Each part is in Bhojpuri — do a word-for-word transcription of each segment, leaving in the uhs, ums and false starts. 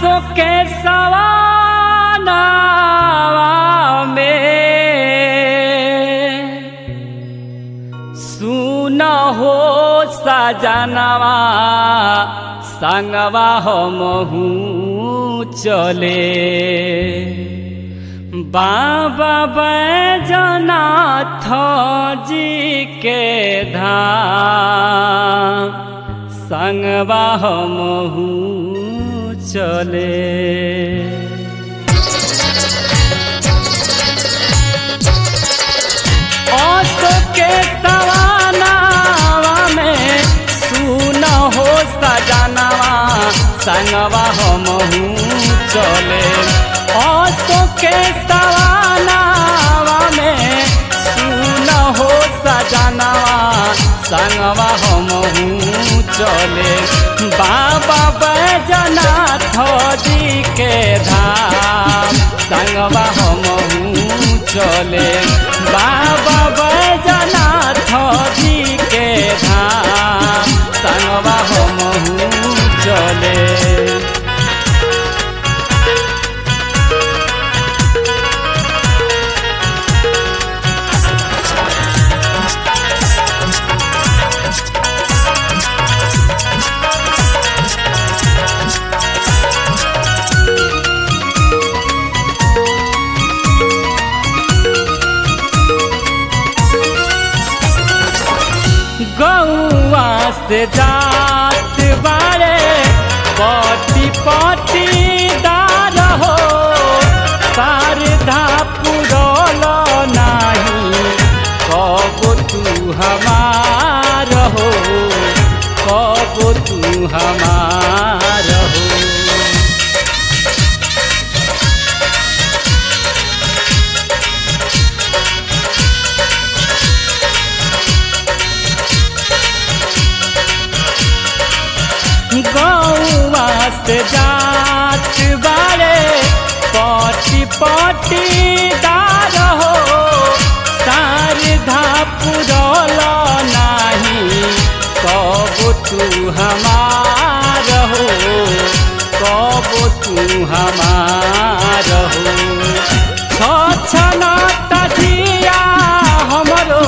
आसो के सवानावा में सुन हो सजनवा संगवा हमहू चले बाबा बैजनाथ जी के धाम संगवा हमहू चले। आसो के सवानावा में सुन हो सजनवा संगवा हमहू चले। आसो के सवानावा में सुन हो सजनवा संगवा हमहू चले बाबा बैजनाथ जी के धाम संगवा हमहू चले बाबा बैजनाथ जी के धाम संगवा हमहू चले। गौआ से जात बारे पटी पटी दार हो शारदा पुरल नाही कब तू हमार हो कब तू हमार हो। गौआ से जात बारे पटी पटी दार हो शारदा पुरल नाही कब तू हमार हो कब तू हमार हो। छछना तजिया हमरो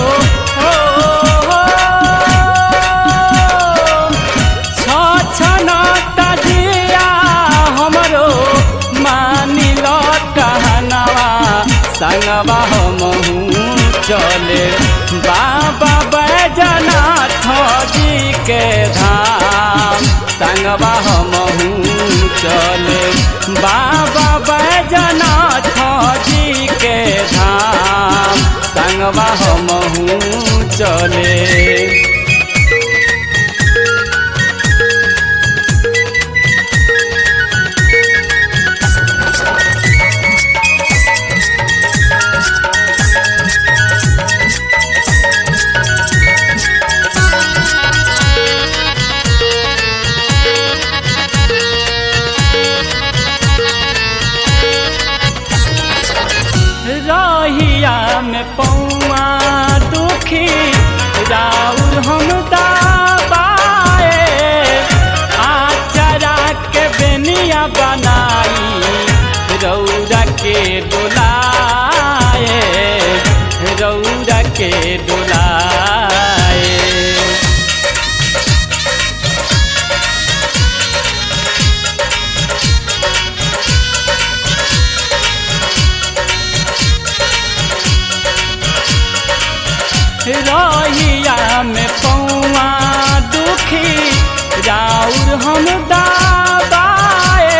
छछना तजिया हमरो मानिल कहनवा संगवा हमहू चले बाबा बैजनाथ जी के धाम संगवा हमहू चले बाबा बैजनाथ जी के धाम संगवा हमहू चले। रहिया में पौआ दुखी राउर हम दबाए आचरा के बेनिया बनाई रौरा के डोलाए रौरा के डोलाए। रहिया में पौआ दुखी राउर हम दबाए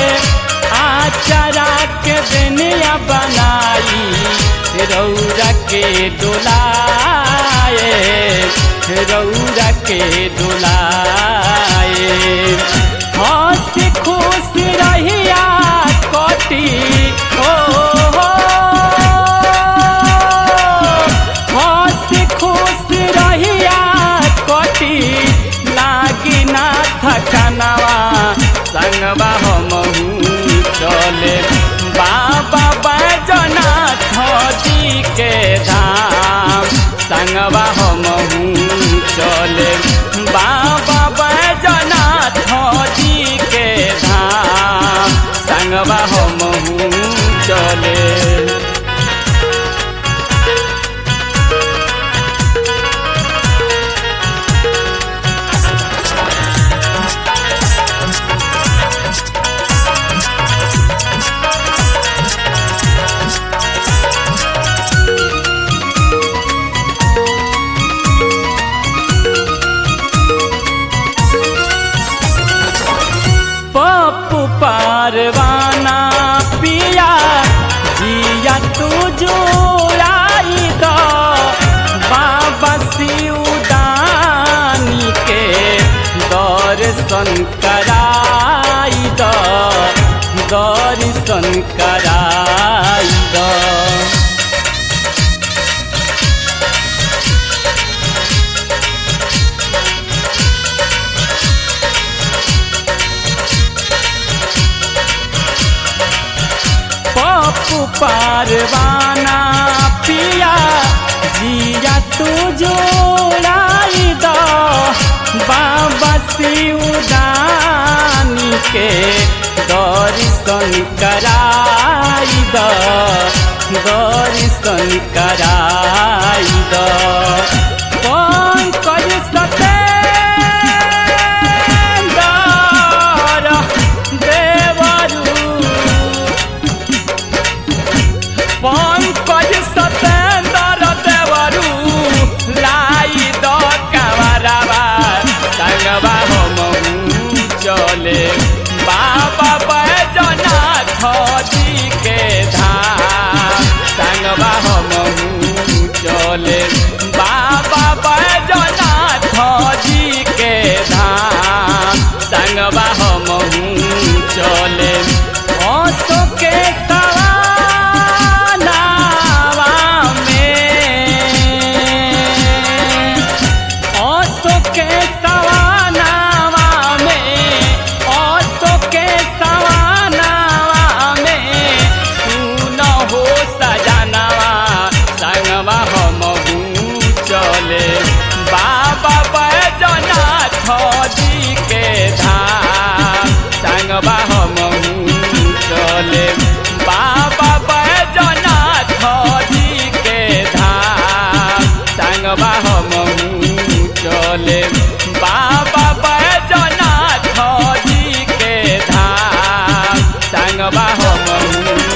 आचरा के बेनिया बनाई रौरा के डोलाए रौरा के डोलाए। हंस खुश रहिया कटी हो थकनवा संगवा हमहू चले बाबा बैजनाथ जी के धाम संगवा हमहू चले बाबा बैजनाथ जी के धाम पारवाना पिया जिया तू जुड़ाई दो बाबा शिवदानी के दर्शन कराई दो दर्शन कराई दो। पप्पू पारवाना पिया जिया तू जोड़ाई दो बाबा शिवदानी के दर्शन कराई दो दर्शन कराई दो। पंकज सतेंद्र देवरू पंकज सतेंद्र देवरू लाई दो कंवरवा संगवा हमहू चले बाबा बैजनाथ जी के धाम संगवा हमहू चले बाबा बैजनाथ जी के धाम संगवा हमहू चले। ओसो के सवानावा में ओसो के सवानावा में ओसो के सवानावा में सुन हो सजनावा संगवा हमहू चले बाबा बैजनाथ जी के धाम संगवा हमहू चले बाबा बैजनाथ जी के धाम संगवा हमहू चले बाबा बैजनाथ जी के धाम संगवा हमहू